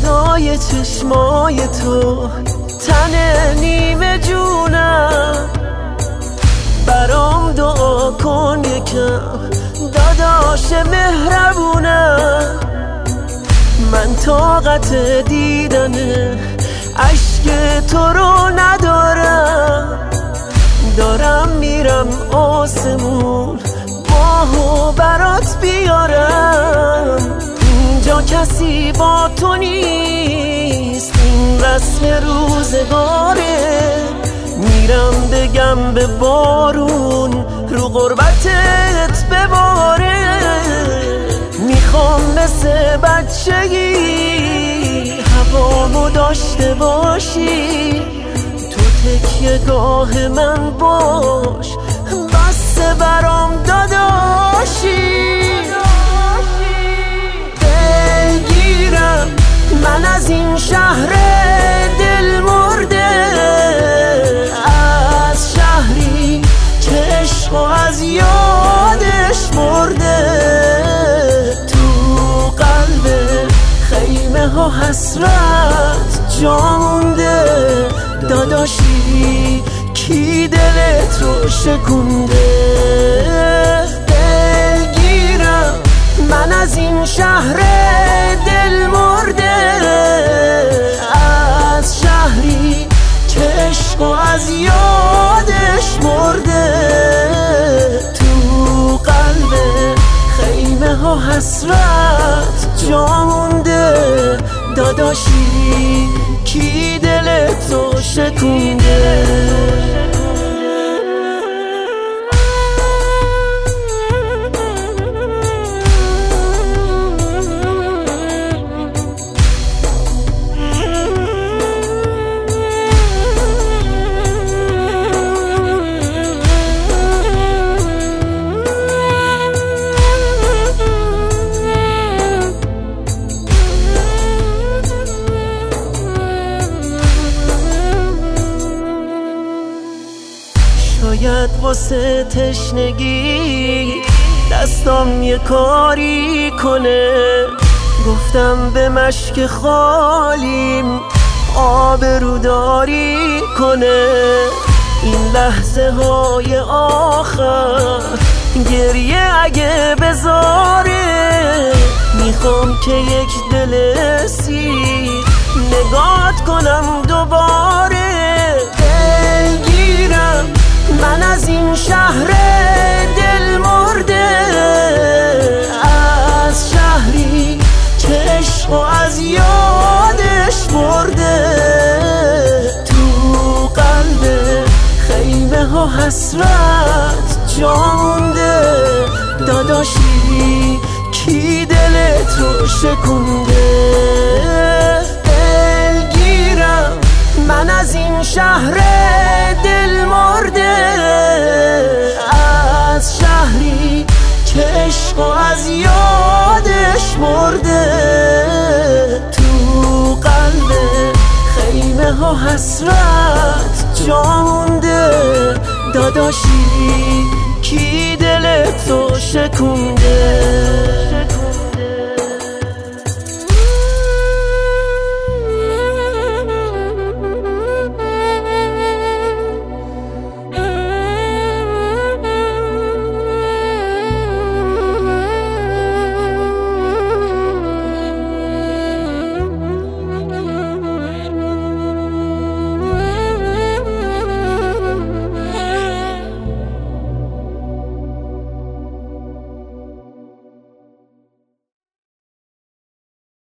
صدای چشمای تو تن نیمه جونم، برام دعا کن یکم داداش مهربونم. من طاقت دیدن عشق تو رو ندارم، دارم میرم آسمون ماهو برات بیارم. اینجا کسی با تو نیست، این رسم روزگاره. میرم بگم به بارون رو غربتت بباره. میخوام مثل بچگی هوامو داشته باشی، تو تکیه گاه من باش، بس برام داداشی. دلگیرم من از این شهر دل مرده، از شهری که عشق از یادش مرده. تو قلب خیمه ها حسرت جا مونده، داداشی کی دلت رو شکونده. دلگیرم من از این شهر دل مرده، از شهری که عشق از یادش مرده. تو قلب خیمه ها حسرت جا مونده، داداشی کی دلت رو شکونده. شاید واسه تشنگی دستم یه کاری کنه، گفتم به مشک خالیم آبروداری کنه. این لحظه های آخر گریه اگه بذاره، میخوام که یک دل سیر نگات کنم دوباره. دلگیرم من از این شهر دل مرده، از شهری که عشق از یادش مرده. تو قلب خیمه ها حسرت جا مونده، داداشی کی دلت رو شکونده. دلگیرم من از این شهر دل مرده، از شهری که عشق از یادش مرده. تو قلب خیمه ها حسرت جا مونده، داداشی کی دلت رو شکونده.